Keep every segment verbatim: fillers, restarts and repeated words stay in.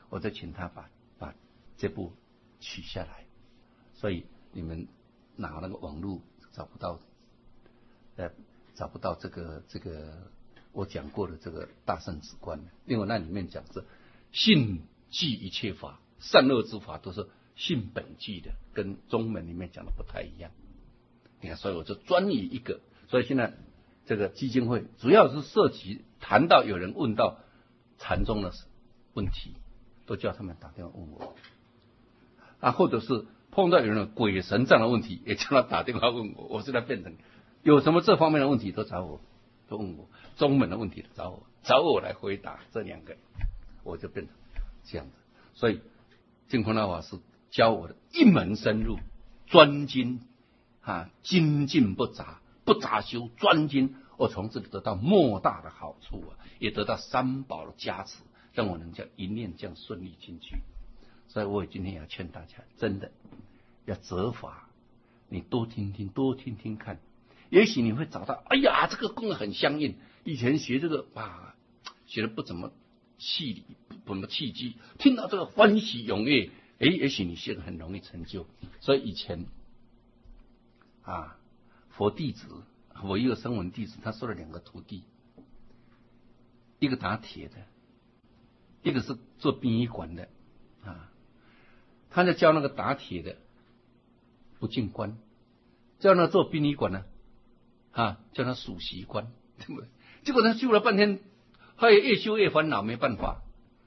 我就请他把把这部取下来。所以你们拿那个网络找不到，呃，找不到这个这个我讲过的这个大圣止观。因为那里面讲是性即一切法，善恶之法都是性本具的，跟中门里面讲的不太一样。你看，所以我就专以一个，所以现在这个基金会主要是涉及谈到有人问到禅宗的问题，都叫他们打电话问我啊，或者是碰到有人有鬼神这样的问题，也叫他打电话问我。我现在变成有什么这方面的问题都找我，都问我，中门的问题都找我，找我来回答这两个，我就变成这样子。所以净空老法师教我的一门深入，专精啊，精进不杂，不杂修，专精。我从这里得到莫大的好处啊，也得到三宝的加持，让我能这样一念这样顺利进去。所以我今天要劝大家，真的要责法，你多听听，多听听看，也许你会找到，哎呀，这个功很相应。以前学这个啊，学的不怎么细理，不怎么契机，听到这个欢喜踊跃，哎，也许你学的很容易成就。所以以前啊，佛弟子，我一个声闻弟子，他收了两个徒弟，一个打铁的，一个是做殡仪馆的啊。他就教那个打铁的不进关，教那做殡仪馆呢啊，叫他数息观，对不对？结果他修了半天，他也越修越烦恼，没办法。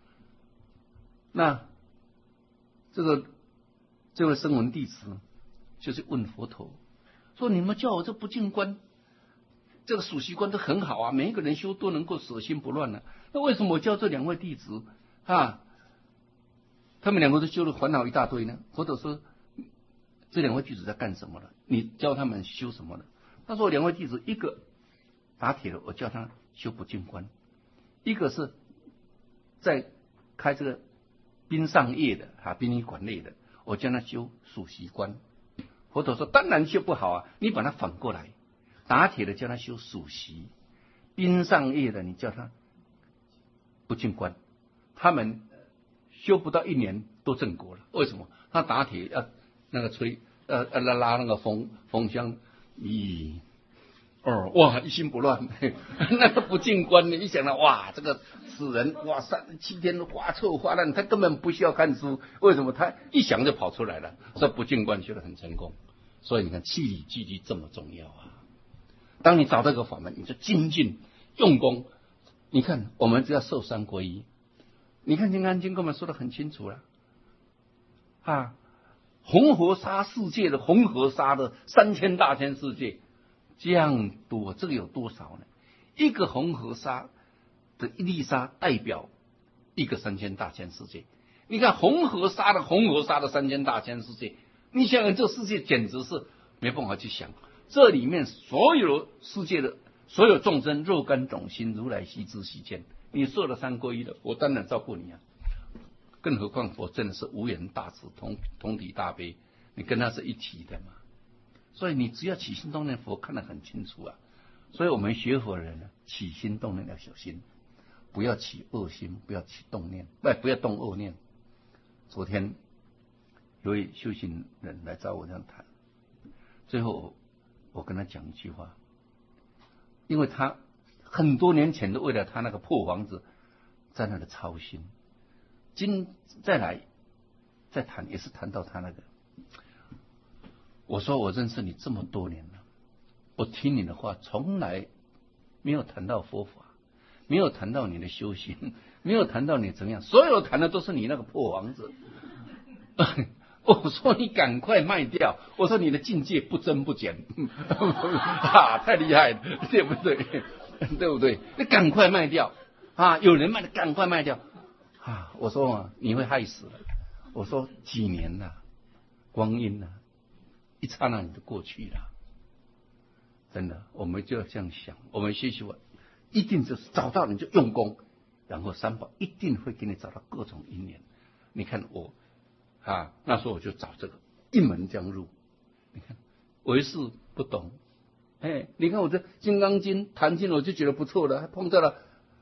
那这个这位声闻弟子就是问佛陀说：“你们叫我这不进关，这个数息观都很好啊，每一个人修都能够舍心不乱呢、啊。那为什么我教这两位弟子啊？他们两个都修了烦恼一大堆呢？”佛陀说：“这两位弟子在干什么呢？你教他们修什么呢？”他说：“两位弟子，一个打铁的，我教他修不净观；一个是在开这个殡上业的啊，殡仪馆类的，我教他修数息观。”佛陀说：“当然修不好啊，你把它反过来，打铁的叫他修数息，殡上业的你叫他不净观，他们修不到一年都正果了。为什么？他打铁要那个吹，呃呃拉拉那个风风箱，咦，哦哇，一心不乱。那个不进关，你一想到哇，这个死人哇三七天花臭花烂，他根本不需要看书。为什么？他一想就跑出来了。所以不进关修得很成功。所以你看，气理聚集这么重要啊！当你找到一个法门，你就精进用功。你看，我们只要受三皈依。你看《金刚经》跟我们说得很清楚了啊，红河沙世界的红河沙的三千大千世界这样多，这个有多少呢？一个红河沙的一粒沙代表一个三千大千世界。你看红河沙的红河沙的三千大千世界，你想想这世界简直是没办法去想。这里面所有世界的所有众生，肉干种心，如来悉知悉见。你受了三皈依的，我当然照顾你啊。更何况佛真的是无缘大慈，同同体大悲，你跟他是一体的嘛。所以你只要起心动念，佛看得很清楚啊。所以我们学佛人呢，起心动念要小心，不要起恶心，不要起动念，不不要动恶念。昨天有一位修行人来找我这样谈，最后我跟他讲一句话，因为他很多年前都为了他那个破房子在那里操心，今再来再谈也是谈到他那个。我说我认识你这么多年了，我听你的话从来没有谈到佛法，没有谈到你的修行，没有谈到你怎么样，所有谈的都是你那个破房子。我说你赶快卖掉，我说你的境界不增不减。啊，太厉害了，对不对？对不对？你赶快卖掉啊！有人卖的，赶快卖掉啊！我说啊，你会害死了。我说几年了，光阴了，一刹那你就过去了。真的，我们就要这样想。我们学习完，一定就是找到你就用功，然后三宝一定会给你找到各种因缘。你看我啊，那时候我就找这个一门将入。你看唯识不懂。哎，你看我这《金刚经》谈经，我就觉得不错了，还碰到了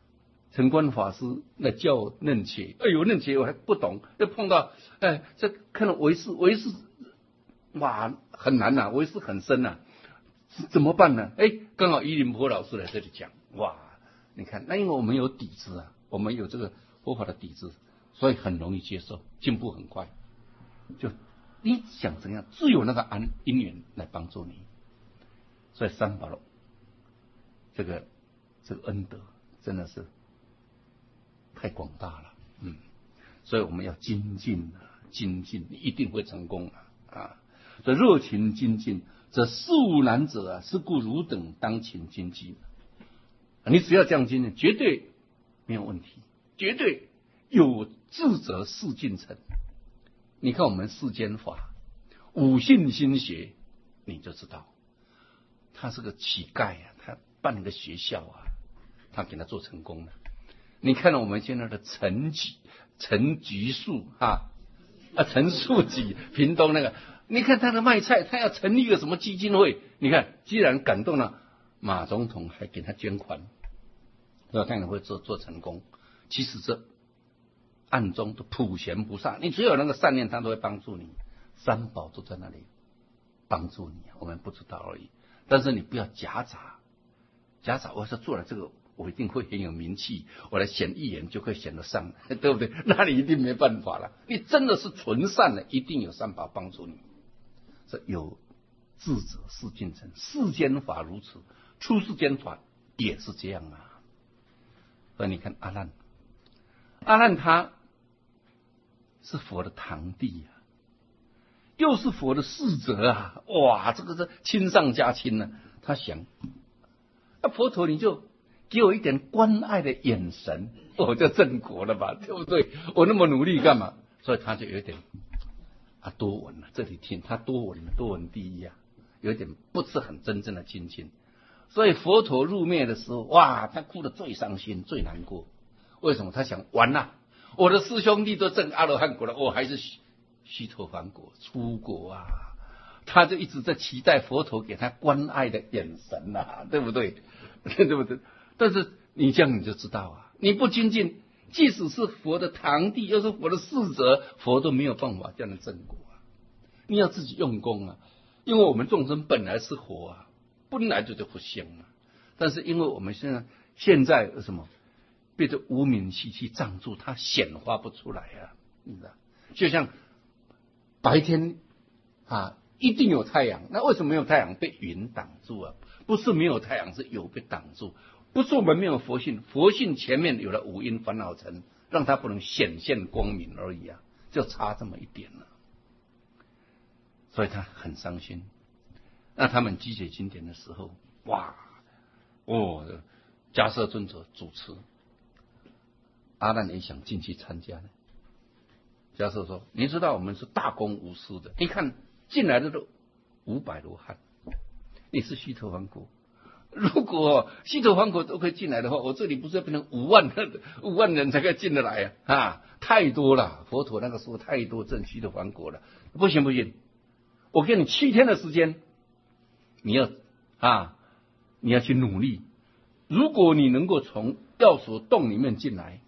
陈观法师来教我楞伽，哎呦，楞伽我还不懂，又碰到哎，这看到唯识，唯识哇很难呐、啊，唯识很深呐、啊，怎么办呢？哎，刚好依林坡老师来这里讲，哇，你看，那因为我们有底子啊，我们有这个佛法的底子，所以很容易接受，进步很快。就你想怎样，只有那个安因缘来帮助你。所以三宝这个这个恩德真的是太广大了，嗯，所以我们要精进啊，精进，你一定会成功啊！啊，这热情精进，这事无难者啊，是故汝等当勤精进。你只要这样精进，绝对没有问题，绝对有志者事竟成。你看我们世间法五信心学，你就知道，他是个乞丐啊，他办了个学校啊，他给他做成功了。你看到我们现在的陈菊、陈菊树啊啊，陈树菊，屏东那个，你看他的卖菜，他要成立一个什么基金会？你看，既然感动了马总统，还给他捐款，要看你会做做成功。其实这暗中的普贤菩萨，你只有那个善念，他都会帮助你。三宝都在那里帮助你，我们不知道而已。但是你不要夹杂，夹杂。我说做了这个，我一定会很有名气，我来显一言就可以显得上，对不对？那你一定没办法了。你真的是纯善的，一定有三宝帮助你。这有智者事竟成，世间法如此，出世间法也是这样啊。所以你看阿难，阿难他是佛的堂弟啊，又是佛的侍者啊，哇，这个是亲上加亲呢、啊。他想，那佛陀你就给我一点关爱的眼神，我就正果了吧，对不对？我那么努力干嘛？所以他就有一点啊多闻了，这里听他多闻多闻第一啊，有点不是很真正的亲近。所以佛陀入灭的时候，哇，他哭得最伤心最难过。为什么？他想完了，我的师兄弟都证阿罗汉果了，我还是须陀洹果出国啊。他就一直在期待佛陀给他关爱的眼神啊，对不对？对不对？但是你这样你就知道啊，你不精进，即使是佛的堂弟，又是佛的侍者，佛都没有办法这样的正果啊。你要自己用功啊，因为我们众生本来是佛啊，本来就是佛性嘛。但是因为我们现在现在什么被这无明习气障住，它显化不出来啊，你知道？就像白天啊，一定有太阳，那为什么没有太阳？被云挡住啊？不是没有太阳，是有被挡住。不是我们没有佛性，佛性前面有了五阴烦恼尘，让它不能显现光明而已啊，就差这么一点了。所以他很伤心。那他们集结经典的时候，哇，哦，迦叶尊者主持，阿难也想进去参加呢。迦叶说：“你知道我们是大公无私的，你看进来的都五百罗汉，你是须陀洹果。如果须陀洹果都可以进来的话，我这里不是要变成五万人，五万人才可以进得来啊！啊，太多了，佛陀那个时候太多证须陀洹果了，不行不行，我给你七天的时间，你要啊，你要去努力。如果你能够从药所洞里面进来，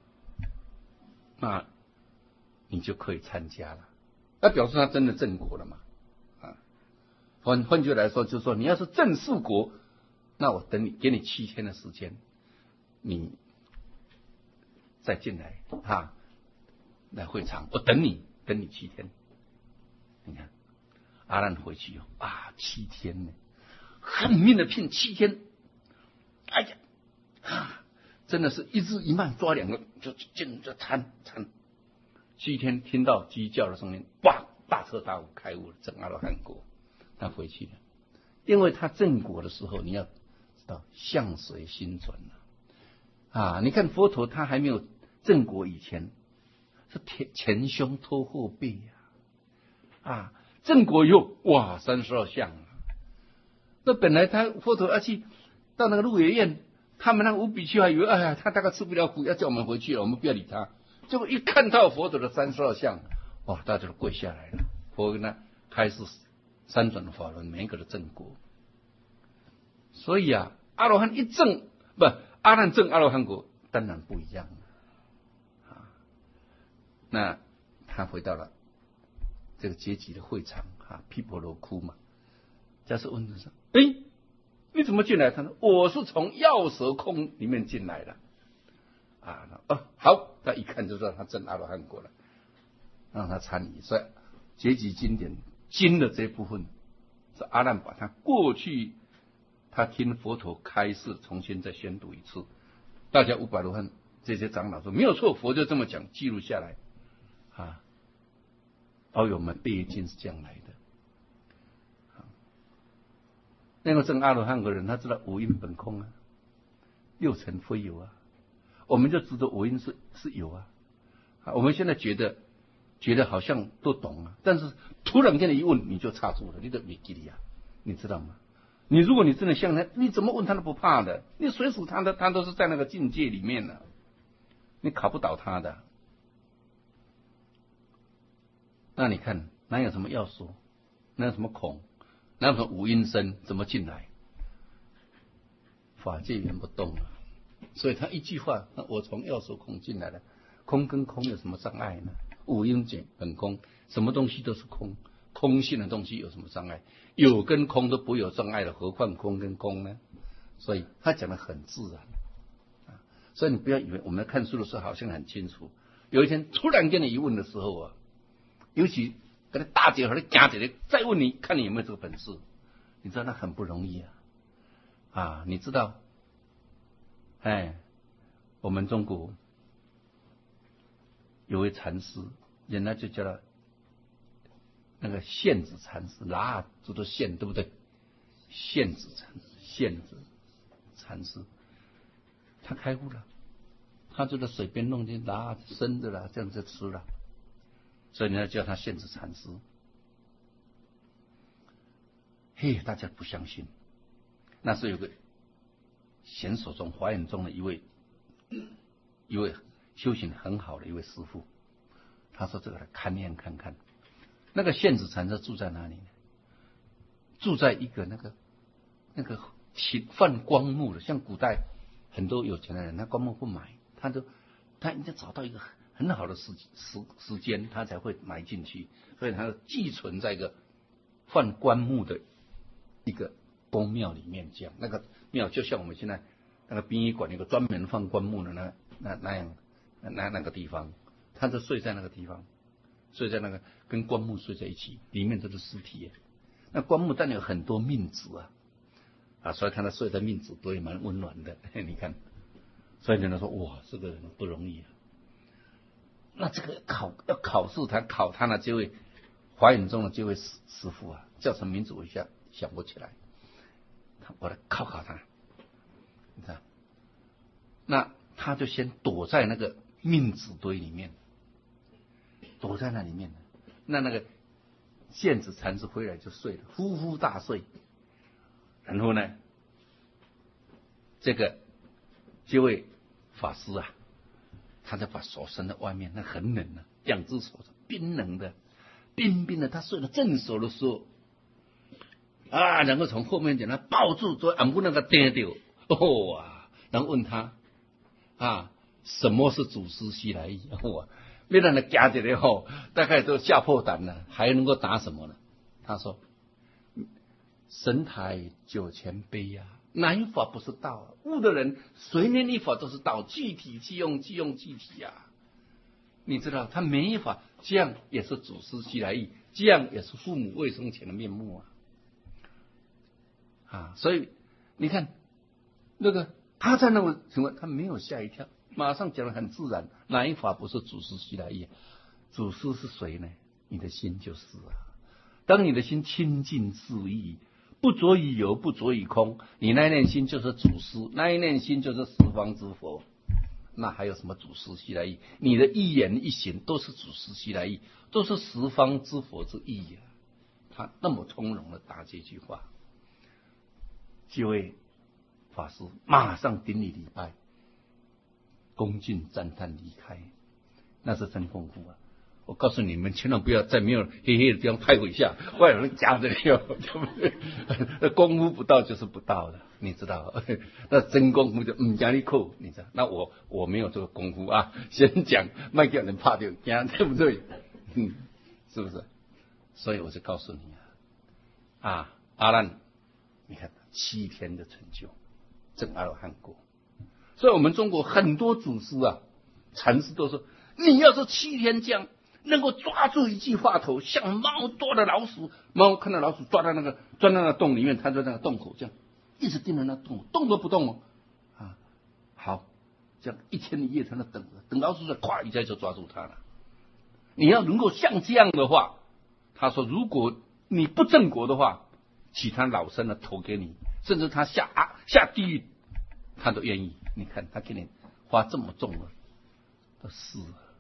啊，你就可以参加了。那表示他真的正果了嘛？啊，换换句来说，就是说你要是正四果。”那我等你，给你七天的时间，你再进来啊，来会场，我等你，等你七天。你看，阿难回去啊，七天呢，恨命的拼七天，哎呀，啊，真的是一日一慢抓两个，就进着参参。七天听到鸡叫的声音，哇，大彻大悟，开悟了，证阿罗汉果。他回去了，因为他正果的时候，你要。到相随心转了啊！你看佛陀他还没有正果以前，是前前胸托后背呀、啊，啊，正果以后哇，三十二相啊！那本来他佛陀要去到那个鹿野苑，他们那个五比丘还以为哎呀，他大概吃不了苦，要叫我们回去了，我们不要理他。结果一看到佛陀的三十二相，哇，大家都跪下来了。佛呢开始三转法轮，每一个的正果。所以啊，阿罗汉一证不阿难证阿罗汉果， 当然不一样啊。那他回到了这个阶级的会场啊，毗婆罗窟嘛。迦叶问他说：“哎，你怎么进来？”他说：“我是从药蛇空里面进来的。”啊，哦，好，他一看就知道他真阿罗汉果了，让他参与。所以结集经典经的这部分，是阿难把他过去他听佛陀开示，重新再宣读一次。大家五百罗汉这些长老说没有错，佛就这么讲，记录下来啊。奥友们背经是这样来的。那个证阿罗汉的人，他知道五阴本空啊，六尘非有啊。我们就知道五阴是是有啊。啊，我们现在觉得觉得好像都懂啊，但是突然间的一问，你就插住了，你就没记力啊，你知道吗？你如果你真的像他，你怎么问他都不怕的，你随时他的他都是在那个境界里面呢，你考不倒他的。那你看哪有什么要说，哪有什么恐，哪有什么五阴身怎么进来？法界缘不动啊，所以他一句话，我从要说空进来了。空跟空有什么障碍呢？五阴本空，什么东西都是空，空性的东西有什么障碍？有跟空都不会有障碍了，何况空跟空呢？所以他讲的很自然啊。所以你不要以为我们看书的时候好像很清楚，有一天突然跟你一问的时候啊，尤其跟他大姐和他家姐再问你，看你有没有这个本事，你知道那很不容易啊啊！你知道，哎，我们中国有位禅师，人家就叫他那个宪子禅师，拉这都宪对不对？宪子禅宪子禅师，他开悟了，他就在水边弄点拉生的啦，这样就吃了，所以人家叫他宪子禅师。嘿，大家不相信，那是有个显手中华严中的一位一位修行很好的一位师父，他说这个来勘验看看。那个宪子禅师住在哪里呢？住在一个那个那个泛光木的，像古代很多有钱的人，他光木不买，他就他应该找到一个很好的时时时间，他才会埋进去，所以他寄存在一个泛棺木的一个宫庙里面，这样那个庙就像我们现在那个殡仪馆有个专门放棺木的那那那样那那个地方，他就睡在那个地方，睡在那个跟棺木睡在一起，里面都是尸体耶。那棺木当然有很多命子啊啊，所以看他睡在命子堆蛮温暖的，你看，所以人家说哇，这个人不容易啊。那这个考要考试，他考他的这位华严中的这位师师父啊，叫什么名字我一下想不起来，我来考考他，你看，那他就先躲在那个命子堆里面，躲在那里面，那那个宪子禅师回来就睡了，呼呼大睡。然后呢，这个这位法师啊，他就把手伸在外面，那很冷啊，两只手冰冷的，冰冰的。他睡得正熟的时候，啊，然后从后面将他抱住，说俺不那个颠掉，哦啊，然后问他啊，什么是祖师西来意？哇，别让他夹起来后，大概都吓破胆了，还能够答什么呢？他说：神台九千杯呀、啊，哪一法不是道啊？悟的人随念一法都是道，具体即用，即用具体呀、啊。你知道，他每一法这样也是祖师西来意，这样也是父母未生前的面目啊。啊，所以你看那个他在那个情况，他没有吓一跳，马上讲得很自然。哪一法不是祖师西来意？祖师是谁呢？你的心就是啊。当你的心清净自意，不着于有，不着于空，你那一念心就是祖师，那一念心就是十方之佛。那还有什么祖师西来意？你的一言一行都是祖师西来意，都是十方之佛之意啊！他那么从容的答这句话，这位法师马上顶礼礼拜，恭敬赞叹离开，那是真功夫啊！ 我告诉你们，千万不要在没有黑黑的地方拍我一下，外有人夹着你哦，对不对？那功夫不到就是不到的，你知道？那真功夫就唔讲你扣，你知道？那我我没有这个功夫啊，先讲，卖叫人怕掉，惊，对不对？嗯，是不是？所以我就告诉你啊，啊，阿难，你看七天的成就，证阿罗汉果。所以我们中国很多祖师啊，禅师都说，你要是七天这样。能够抓住一记话头，像猫捉了老鼠，猫看到老鼠抓到那个钻到那个洞里面，它在那个洞口这样一直盯着那洞，动都不动哦。啊，好，这样一天一夜在那等着，等老鼠在咵一下就抓住它了。你要能够像这样的话，他说，如果你不正果的话，其他老生的投给你，甚至他下啊下地狱，他都愿意。你看他给你花这么重的的事。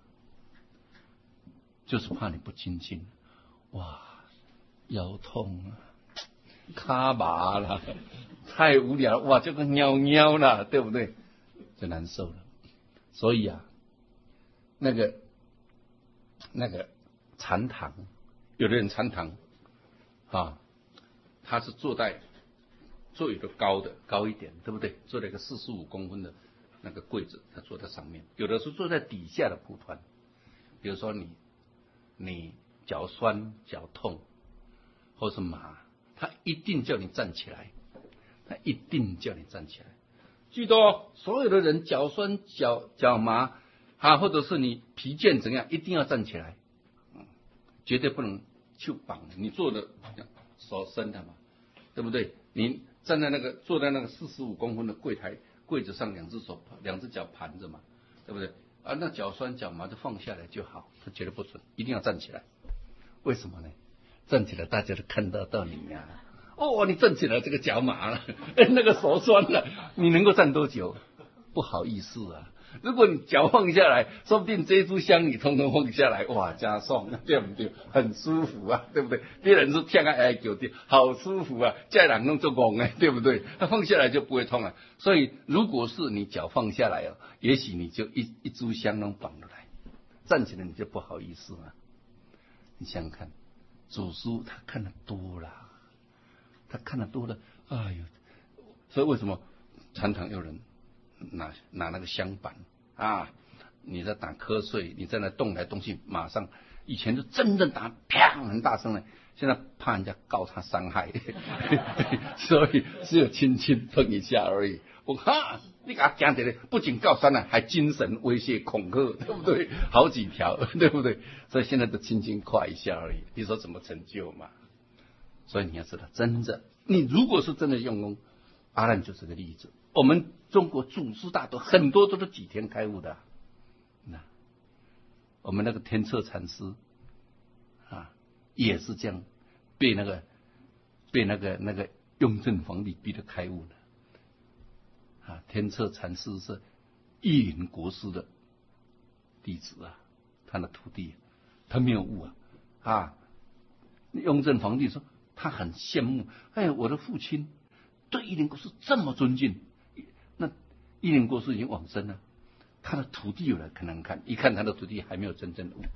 就是怕你不精进，哇，腰痛啊，卡麻了，太无聊了，哇，这个尿尿了，对不对？就难受了。所以啊，那个那个禅堂，有的人禅堂啊，他是坐在坐一个高的高一点，对不对？坐在一个四十五公分的那个柜子，他坐在上面。有的是坐在底下的蒲团，比如说你。你脚酸脚痛或是麻，他一定叫你站起来，他一定叫你站起来。记得哦，所有的人脚酸脚脚麻啊，或者是你疲倦怎样，一定要站起来，嗯，绝对不能去绑。你坐的手伸的嘛，对不对？你站在那个坐在那个四十五公分的柜台柜子上，两只手两只脚盘着嘛，对不对？啊，那脚酸脚麻就放下来就好，他绝对不准，一定要站起来。为什么呢？站起来大家都看得到你呀、啊。哦，你站起来，这个脚麻了，那个手酸了，你能够站多久？不好意思啊，如果你脚放下来，说不定这一炷香你通通放下来，哇，加爽，对不对？很舒服啊，对不对？别人说天爱酒店好舒服啊，家人弄做工哎，对不对？他放下来就不会痛了。所以，如果是你脚放下来哦，也许你就一一炷香能绑得来，站起来你就不好意思了。你想想看，祖师他看得多了，他看得多了，哎呦，所以为什么禅堂有人拿拿那个香板啊？你在打瞌睡，你在那动来动去，马上以前就真正打，啪很大声的，现在怕人家告他伤害，所以只有轻轻碰一下而已。我哈，你给他讲起来，不仅告伤害，还精神威胁恐吓，对不对？好几条，对不对？所以现在都轻轻夸一下而已。你说怎么成就嘛？所以你要知道，真的，你如果是真的用功，阿难就是个例子。我们中国祖师大德很多都是几天开悟的，那我们那个天策禅师啊，也是这样被那个被那个那个雍正皇帝逼得开悟的。啊，天策禅师是义林国师的弟子啊，他的徒弟，他没有悟啊。啊，雍正皇帝说他很羡慕，哎，我的父亲对义林国师这么尊敬，那义林国师已经往生了，他的徒弟有来看看看，一看他的徒弟还没有真正悟，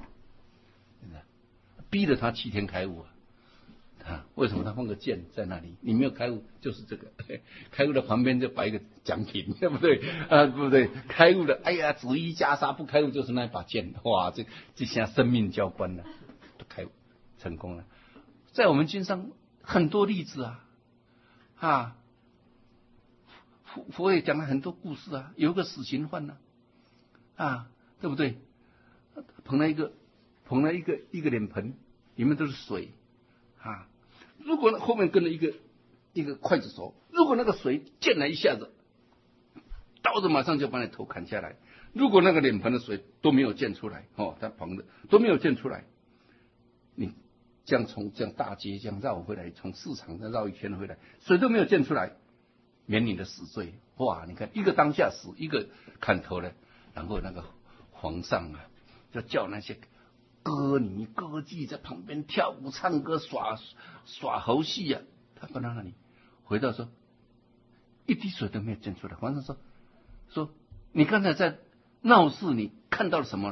逼着他七天开悟啊。啊，为什么他放个剑在那里？你没有开悟，就是这个开悟的旁边就摆一个奖品，对不对？啊，对不对？开悟的，哎呀，紫衣袈裟；不开悟就是那一把剑。哇，这这下生命交关了，都开悟成功了。在我们经上很多例子啊，啊，佛佛也讲了很多故事啊，有个死刑犯呢、啊，啊，对不对？捧了一个捧了一个一个脸盆，里面都是水。啊，如果后面跟了一个一个刽子手，如果那个水溅来一下子，刀子马上就把你头砍下来。如果那个脸盆的水都没有溅出来，哦，他捧的都没有溅出来，你这样从这样大街这样绕回来，从市场再绕一圈回来，水都没有溅出来，免你的死罪。哇，你看一个当下死，一个砍头了，然后那个皇上啊，就叫那些歌女歌妓在旁边跳舞唱歌耍耍猴戏啊，他放到那里，回到说一滴水都没有溅出来。皇上说说你刚才在闹市你看到了什么？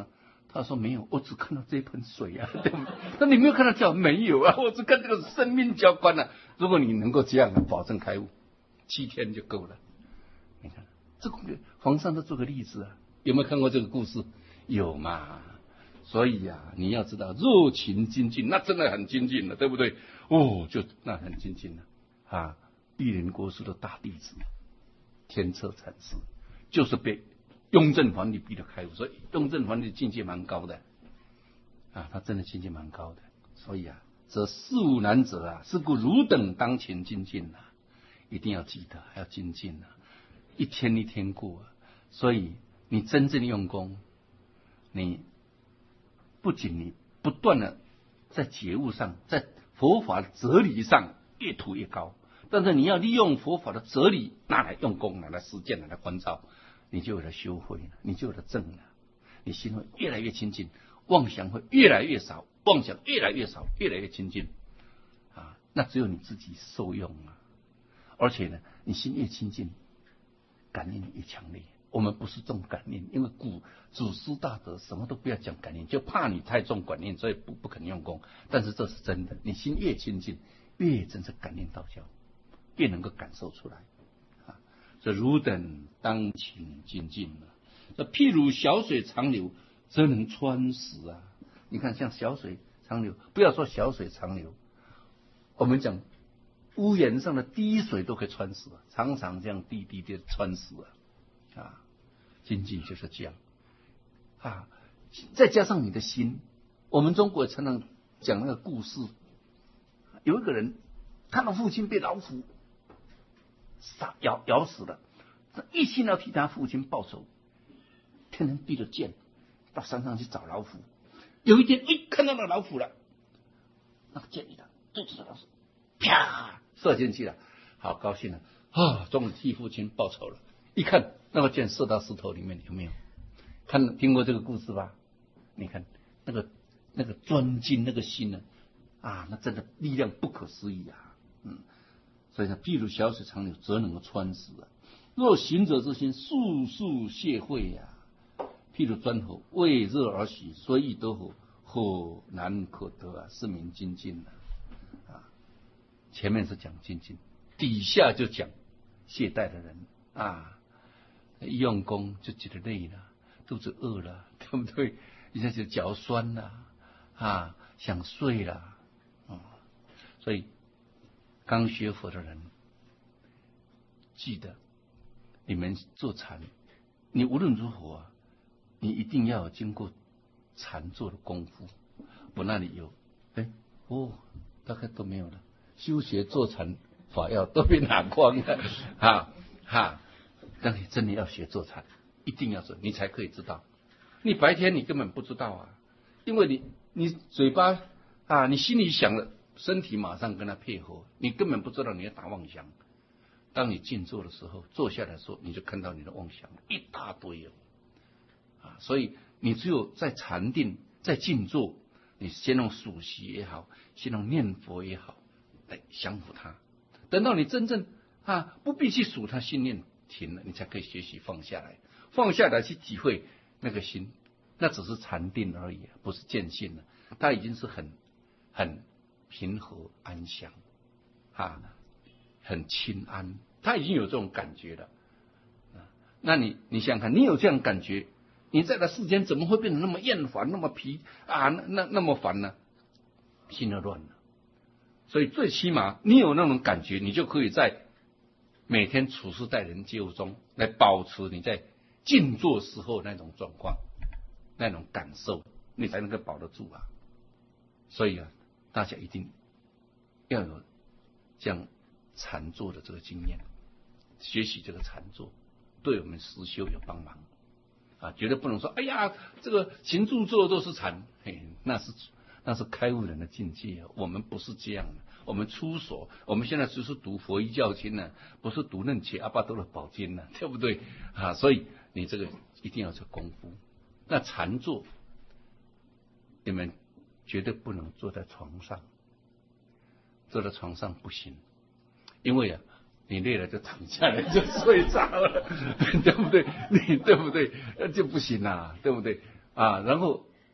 他说没有，我只看到这盆水啊，对不对？那你没有看到教？没有啊，我只看这个生命浇灌了、啊。如果你能够这样，保证开悟，七天就够了。你看，这个皇上都做个例子啊，有没有看过这个故事？有嘛？所以呀、啊，你要知道，若勤精进，那真的很精进了，对不对？哦，就那很精进了啊！玉林国师的大弟子天策禅师，就是被雍正皇帝逼得开悟，所以雍正皇帝境界蛮高的啊，他真的境界蛮高的。所以啊，则事务难者啊，是故汝等当前精进啊，一定要记得，还要精进啊，一天一天过、啊。所以你真正用功，你不仅你不断的在觉悟上，在佛法的哲理上越图越高，但是你要利用佛法的哲理拿来用功，拿来实践，拿来关照，你就有了修慧了，你就有了正了，你心会越来越清净，妄想会越来越少，妄想越来越少，越来越清净啊！那只有你自己受用啊！而且呢，你心越清净，感应越强烈。我们不是重感念，因为古祖师大德什么都不要讲感念，就怕你太重感念，所以不不肯用功。但是这是真的，你心越清净，越真正感念道教，越能够感受出来啊！所以汝等当勤精进了。这譬如小水长流，则能穿石啊！你看，像小水长流，不要说小水长流，我们讲屋檐上的滴水都可以穿石啊，常常这样滴滴的穿石啊。啊，精进就是这样啊，再加上你的心。我们中国常常讲那个故事，有一个人他的父亲被老虎杀咬咬死了，一心要替他父亲报仇，天天逼着剑到山上去找老虎。有一天，哎，看到那老虎了，那个剑一打，对着老虎，啪射进去了，好高兴了啊，终于替父亲报仇了。一看那个箭射到石头里面，有没有看听过这个故事吧？你看那个那个专精那个心呢，啊，那真的力量不可思议啊！嗯，所以呢，譬如小水长流，则能够穿石啊。若行者之心速速泄秽呀、啊，譬如砖火为热而熄，所以得火，火难可得啊，是名精进啊。啊，前面是讲精进，底下就讲懈怠的人啊。一用功就觉得累了，肚子饿了，对不对？一下就脚酸了啊，想睡了啊。所以刚学佛的人，记得你们做禅，你无论如何、啊，你一定要有经过禅坐的功夫。我那里有，哎哦，大概都没有了。修学坐禅法要都被拿光了，哈哈。但你真的要学坐禅，一定要做，你才可以知道。你白天你根本不知道啊，因为你你嘴巴啊，你心里想了，身体马上跟他配合，你根本不知道你要打妄想。当你静坐的时候，坐下来的时候，你就看到你的妄想一大堆哦，啊，所以你只有在禅定，在静坐，你先用数息也好，先用念佛也好，来降服它。等到你真正啊不必去数它，信念停了，你才可以学习放下来，放下来去体会那个心，那只是禅定而已，不是见性了。它已经是很很平和安详啊，很清安，他已经有这种感觉了。那你你想想看，你有这样感觉，你在这世间怎么会变得那么厌烦，那么疲啊，那那那么烦呢？心都乱了。所以最起码你有那种感觉，你就可以在每天处事待人接物中来保持你在静坐时候那种状况，那种感受，你才能够保得住啊。所以啊，大家一定要有这样禅坐的这个经验，学习这个禅坐，对我们实修有帮忙啊！绝对不能说，哎呀，这个行住坐都是禅，嘿，那是那是开悟人的境界啊！我们不是这样的，我们出所，我们现在只是读佛一教经呢，不是读楞伽阿巴多的宝经呢，对不对啊？所以你这个一定要做功夫。那禅坐，你们绝对不能坐在床上，坐在床上不行，因为啊，你累了就躺下来就睡着了，对不对？你对不对？就不行啊，对不对啊？然后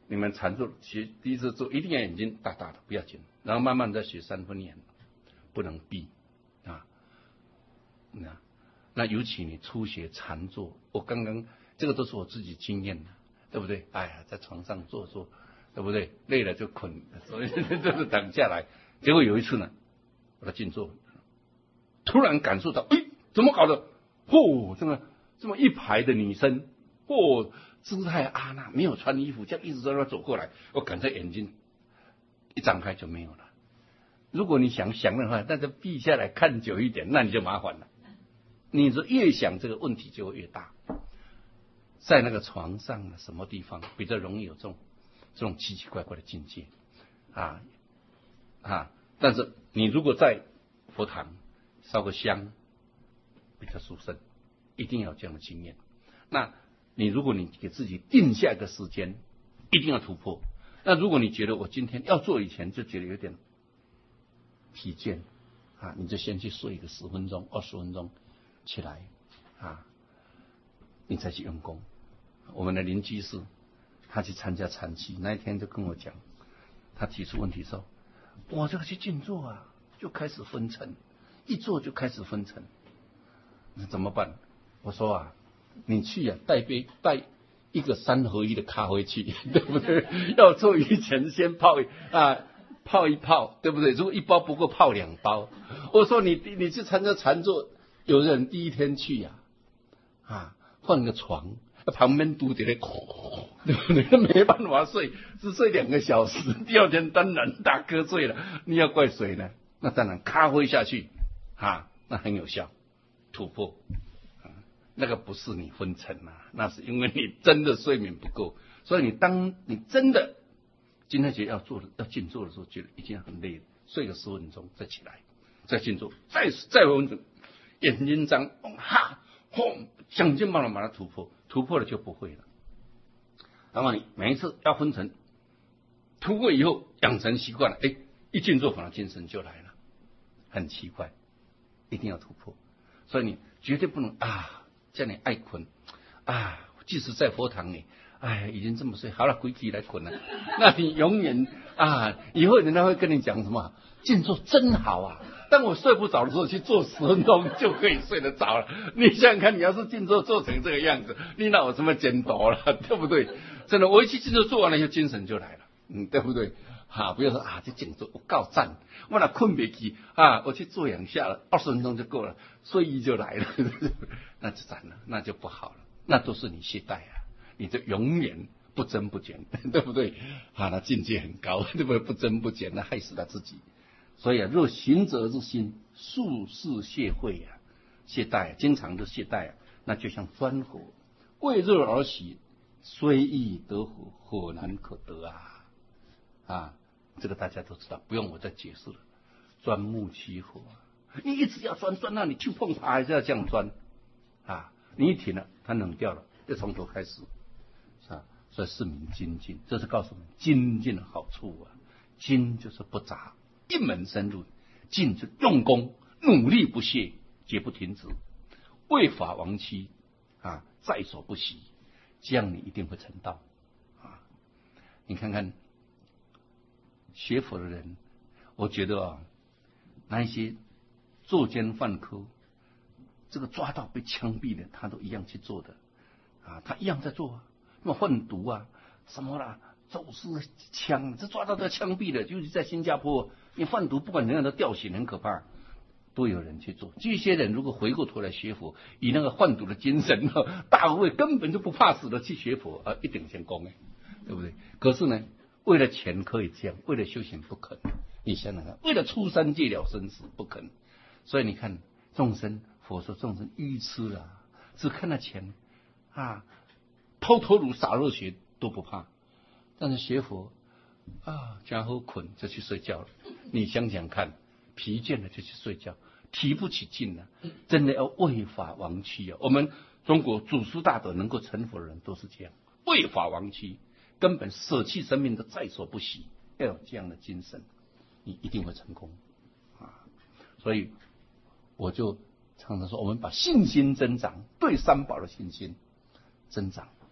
你们禅坐学第一次做，一定要眼睛大大的，不要紧，然后慢慢再学三分眼，不能闭啊。那那尤其你初学禅坐，我刚刚这个都是我自己经验的，对不对？哎呀，在床上坐坐，对不对？累了就困，所以就是等下来。结果有一次呢，我在静坐，突然感受到，哎，怎么搞的？嚯，这么这么一排的女生，嚯！姿态啊，那没有穿衣服，这样一直在那走过来，我感觉眼睛一张开就没有了。如果你想想的话，那就闭下来看久一点，那你就麻烦了。你是越想这个问题就会越大。在那个床上的什么地方比较容易有这种这种奇奇怪怪的境界啊啊！但是你如果在佛堂烧个香，比较殊胜，一定要有这样的经验。那你如果你给自己定下一个时间，一定要突破。那如果你觉得我今天要做以前就觉得有点疲倦啊，你就先去睡一个十分钟、二十分钟，起来啊，你再去用功。我们的邻居是，他去参加禅期，那一天就跟我讲，他提出问题说，我这个去静坐啊，就开始分层，一坐就开始分层，那怎么办？我说啊。你去啊，带杯带一个三合一的咖啡去，对不对？要做以前先泡啊泡一泡，对不对？如果一包不够，泡两包。我说你你去参加禅坐，有人第一天去呀、啊，啊换个床，旁边堵着嘞，对不对？没办法睡，只睡两个小时，第二天当然打瞌睡了。你要怪谁呢？那当然咖啡下去啊，那很有效，突破。那个不是你分层啊，那是因为你真的睡眠不够。所以你当你真的今天节要做的要静坐的时候，觉得已经很累了，睡个十分钟再起来，再静坐，再再分钟，眼睛张，哈，轰，想尽办法把它突破，突破了就不会了。那么你每一次要分层，突破以后养成习惯了，哎，一静坐反而精神就来了，很奇怪，一定要突破。所以你绝对不能啊。叫你爱困啊！即使在佛堂里，哎，已经这么睡，好了，归起来困了。那你永远啊，以后人家会跟你讲什么？静坐真好啊！当我睡不着的时候，去做十分钟就可以睡得着了。你想想看，你要是静坐做成这个样子，你哪有什么简单了，对不对？真的，我一去静坐做完了以后，精神就来了，嗯，对不对？啊，不要说啊，这静坐我告赞，我那困不起啊，我去做两下了，二十分钟就够了，睡意就来了。那就惨了，那就不好了，那都是你懈怠啊，你就永远不增不减，对不对？啊，那境界很高，对不对？不增不减，那害死他自己。所以啊，若行者之心，速是懈秽啊，懈怠，经常的懈怠啊，那就像钻火，为热而息，虽易得火，火难可得啊！啊，这个大家都知道，不用我再解释了。钻木取火，你一直要钻，钻到你去碰它，还是要这样钻。啊，你一停了，它冷掉了，就从头开始，啊，所以是名精进，这是告诉我们精进的好处啊。精就是不杂，一门深入；进就用功，努力不懈，绝不停止，为法亡期啊，在所不惜，这样你一定会成道啊。你看看学佛的人，我觉得啊，那一些作奸犯科。这个抓到被枪毙的，他都一样去做的啊，他一样在做啊，那么贩毒啊，什么啦，走私枪，这抓到都要枪毙的。尤其在新加坡，你贩毒不管怎样都吊刑，很可怕，都有人去做。这些人如果回过头来学佛，以那个贩毒的精神，大无畏，根本就不怕死的去学佛，啊，一定成功哎，对不对？可是呢，为了钱可以这样，为了修行不肯。你想想看，为了出三界了生死不肯，所以你看众生。佛说众生愚痴了，只看到钱啊，抛头颅洒热血都不怕，但是学佛啊，然后困就去睡觉了。你想想看，疲倦了就去睡觉，提不起劲了，真的要为法亡妻啊！我们中国祖师大德能够成佛的人都是这样，为法亡妻，根本舍弃生命的在所不惜，要有这样的精神，你一定会成功啊！所以我就。常常说，我们把信心增长，对三宝的信心增长，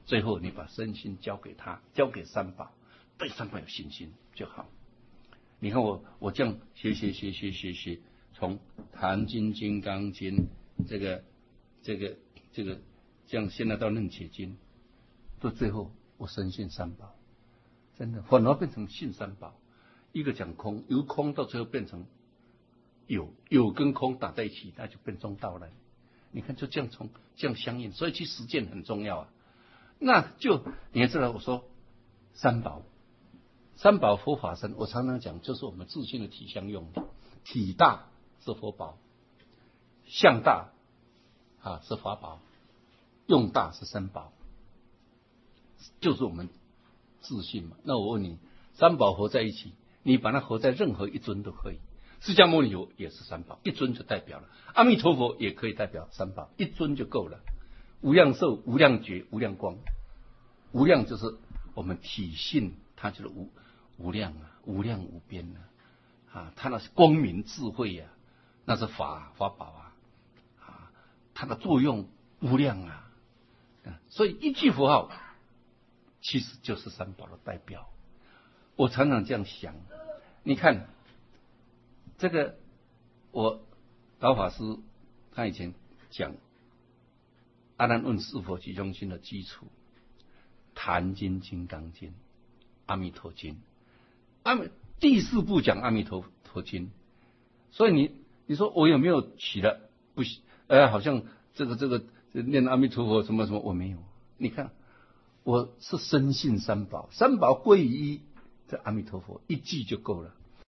最后你把身心交给他，交给三宝，对三宝有信心就好。你看我我这样学学学学学学，从《坛经》《金刚经》这个这个这个这样，现在到《楞伽经》，到最后我深信三宝，真的反而变成信三宝。一个讲空，由空到最后变成有，有跟空打在一起，那就变中道了。你看，就这样从这样相应，所以其实实践很重要啊。那就你也知道，我说三宝，三宝佛法身，我常常讲，就是我们自信的体相用的。体大是佛宝，相大啊是法宝，用大是三宝，就是我们自信嘛。那我问你，三宝合在一起，你把它合在任何一尊都可以。释迦牟尼佛也是三宝，一尊就代表了；阿弥陀佛也可以代表三宝，一尊就够了。无量寿、无量觉、无量光，无量就是我们体性，它就是无无量啊，无量无边啊，啊，它那是光明智慧呀、啊，那是法法宝啊，啊，它的作用无量啊，啊所以一句佛号其实就是三宝的代表。我常常这样想，你看。这个我老法师他以前讲阿难问是否集中心的基础，坛经、金刚经、阿弥陀经，阿弥第四部讲阿弥陀佛经，所以你你说我有没有起了不呃好像这个这个念阿弥陀佛什么什么我没有，你看我是深信三宝，三宝归于一，这阿弥陀佛一句就够了。